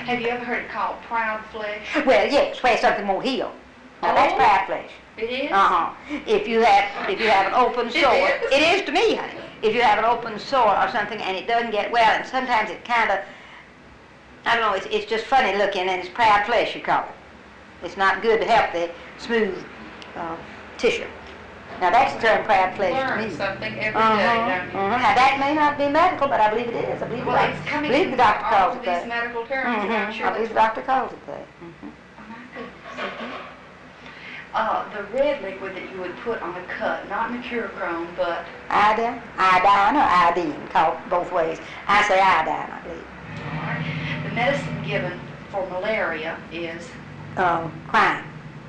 Have you ever heard it called proud flesh? Well, yes, where something won't heal. Now that's proud flesh. It is? If you have an open sore, it is to me, honey. If you have an open sore or something and it doesn't get well, and sometimes it kind of, I don't know, it's just funny looking, and it's proud flesh, you call it. It's not good to help the smooth tissue. Now that's the term proud flesh to me. Learn something every day, don't you? Now that may not be medical, but I believe it is. I believe the doctor calls it that. These medical terms, I'm sure. I believe the doctor calls it that. Oh my goodness. The red liquid that you would put on a cut, not mercurochrome, but iodine or iodine, called both ways. I say iodine, I believe. all right. The medicine given for malaria is Quinine.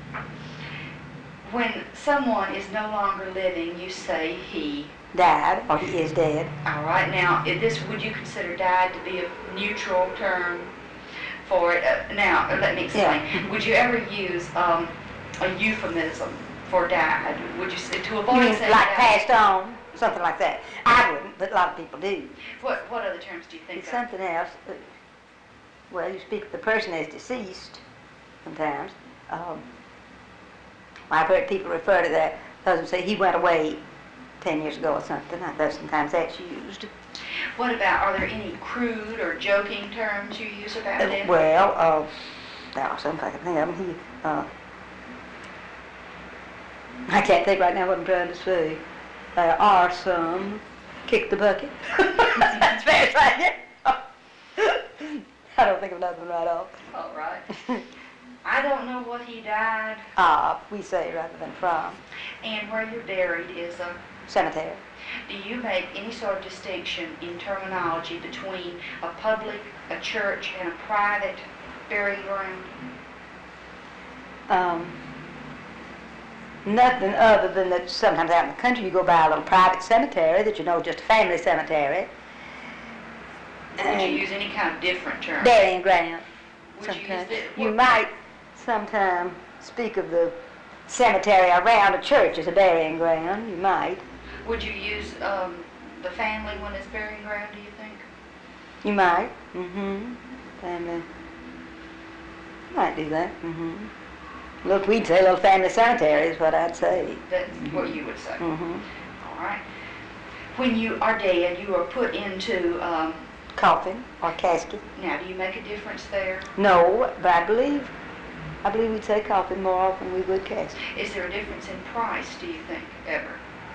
when someone is no longer living, you say he Died, or he is dead. All right. Now, would you consider died to be a neutral term for it? Now, let me explain. Yeah. Would you ever use a euphemism for died? Would you to avoid You mean saying like died? passed on, something like that? I wouldn't, but a lot of people do. What other terms do you think It's of? something else. Well, you speak of the person as deceased sometimes. I've heard people refer to that. Husband say he went away 10 years ago or something. I know sometimes that's used. What about, are there any crude or joking terms you use about it? Well, there are some I can think of them. I can't think right now what I'm trying to say. There are some. Kick the bucket. That's fair, right? I don't think of another one right off. All right. I don't know what he died. We say rather than from. And where you're buried is a... Cemetery. Do you make any sort of distinction in terminology between a public, a church, and a private burial ground? Nothing other than that sometimes out in the country you go by a little private cemetery that you know is just a family cemetery. Would you use any kind of different term? Burying ground. Would you use You might sometime speak of the cemetery around a church as a burying ground. You might. Would you use the family when it's burying ground, do you think? You might. Family. Might do that. Look, we'd say a little family cemetery is what I'd say. That's what you would say. All right. When you are dead, you are put into... coffin or casket. Now, do you make a difference there? No, but I believe we'd say coffin more often than we would casket. Is there a difference in price, do you think, ever?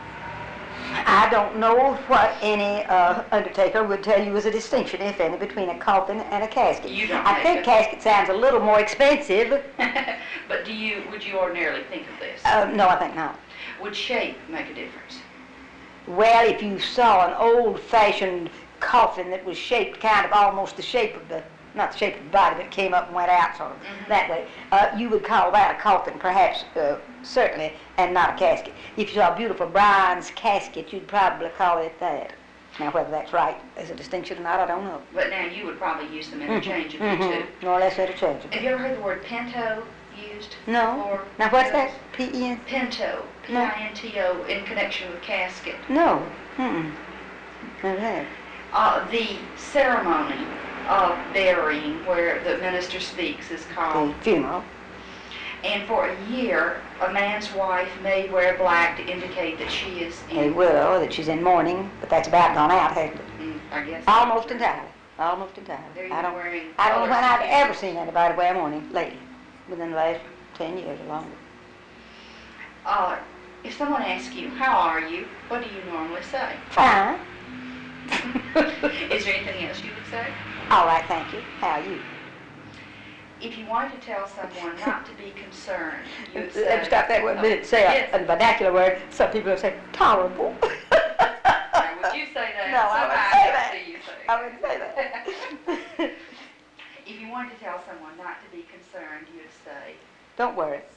I don't know what any undertaker would tell you is a distinction, if any, between a coffin and a casket. You don't I think casket sounds a little more expensive. But would you ordinarily think of this? No, I think not. Would shape make a difference? Well, if you saw an old-fashioned coffin that was shaped kind of almost the shape of not the shape of the body, but it came up and went out sort of that way, you would call that a coffin, perhaps, certainly, and not a casket. If you saw a beautiful bronze casket, you'd probably call it that. Now, whether that's right as a distinction or not, I don't know. But now you would probably use them interchangeably, too. More or less interchangeably. Have you ever heard the word pinto used? No. Now, what's that? P-E-N? Pinto. P-I-N-T-O, in connection with casket. No. Never have. The ceremony of burying, where the minister speaks, is called The funeral. And for a year, a man's wife may wear black to indicate that she is in... They will, that she's in mourning, but that's about gone out, hasn't it? I guess. Almost entirely. Almost entirely. I don't know when I've ever seen anybody wear mourning lately, within the last 10 years or longer. If someone asks you, how are you, what do you normally say? Fine. Is there anything else you would say? All right, thank you. How are you? If you wanted to tell someone not to be concerned, you would say... Let me stop that one minute. Say a vernacular word. Some people will say, tolerable. Now, would you say that? No, I wouldn't say that. I wouldn't say that. If you wanted to tell someone not to be concerned, you would say... Don't worry.